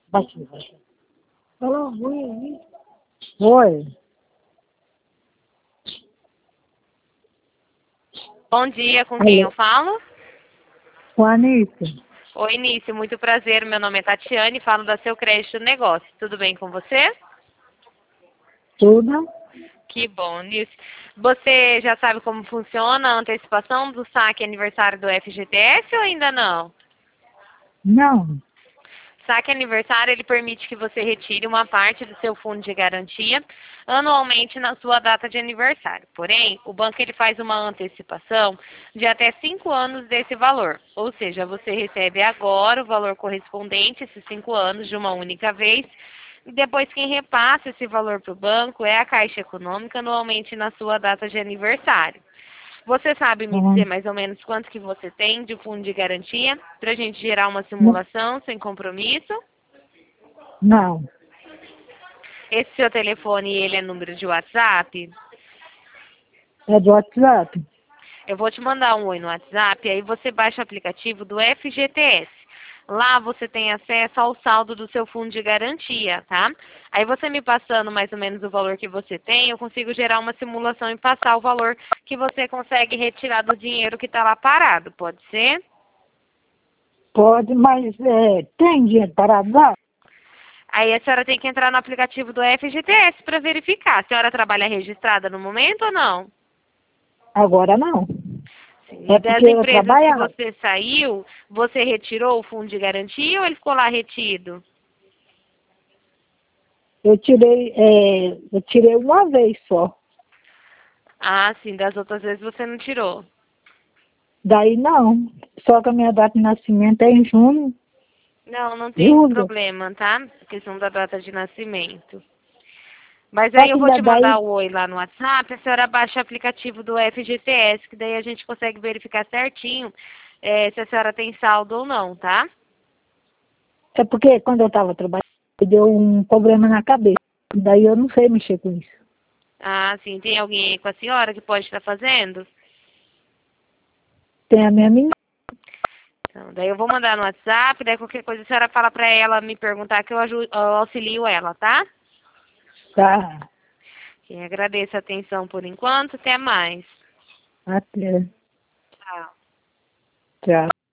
Baixinho, baixinho. Falou ruim. Oi. Bom dia, com quem eu falo? O Anitta. Oi, Início, muito prazer. Meu nome é Tatiane, falo da Seu Crédito Negócio. Tudo bem com você? Tudo? Que bom, Início. Você já sabe como funciona a antecipação do saque aniversário do FGTS ou ainda não? Não. Saque aniversário, ele permite que você retire uma parte do seu fundo de garantia anualmente na sua data de aniversário. Porém, o banco ele faz uma antecipação de até 5 anos desse valor. Ou seja, você recebe agora o valor correspondente, esses 5 anos, de uma única vez. E depois quem repassa esse valor para o banco é a Caixa Econômica anualmente na sua data de aniversário. Você sabe me dizer mais ou menos quanto que você tem de fundo de garantia para a gente gerar uma simulação sem compromisso? Não. Esse seu telefone, ele é número de WhatsApp? É do WhatsApp? Eu vou te mandar um oi no WhatsApp, aí você baixa o aplicativo do FGTS. Lá você tem acesso ao saldo do seu fundo de garantia, tá? Aí você me passando mais ou menos o valor que você tem, eu consigo gerar uma simulação e passar o valor que você consegue retirar do dinheiro que está lá parado, pode ser? Pode, mas tem dinheiro para dar? Aí a senhora tem que entrar no aplicativo do FGTS para verificar. A senhora trabalha registrada no momento ou não? Agora não. E É das porque eu empresas que trabalhava. você saiu, você retirou o fundo de garantia ou ele ficou lá retido? Eu tirei uma vez só. Ah, sim, das outras vezes você não tirou. Daí não. Só que a minha data de nascimento é em junho. Não, não tem Julho. problema, tá? A questão da data de nascimento. Mas Só aí eu que vou ainda te daí mandar o oi lá no WhatsApp, a senhora baixa o aplicativo do FGTS, que daí a gente consegue verificar certinho se a senhora tem saldo ou não, tá? é porque quando eu estava trabalhando, deu um problema na cabeça. Daí eu não sei mexer com isso. Ah, sim. Tem alguém aí com a senhora que pode estar fazendo? Tem a minha menina. Então, daí eu vou mandar no WhatsApp, daí qualquer coisa a senhora fala pra ela me perguntar que eu auxilio ela, tá? Tá. Sim, agradeço a atenção por enquanto. Até mais. Até. Tchau. Tchau.